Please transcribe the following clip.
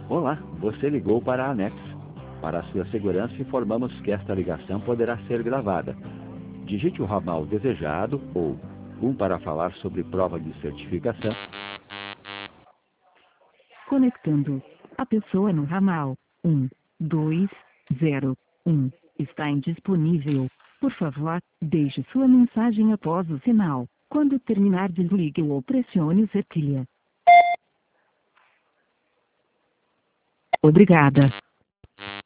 Olá, você ligou para a Anex. Para a sua segurança, informamos que esta ligação poderá ser gravada. Digite o ramal desejado ou 1 para falar sobre prova de certificação. Conectando. A pessoa no ramal 1201 está indisponível. Por favor, deixe sua mensagem após o sinal. Quando terminar, desligue ou pressione o setilha. Obrigada.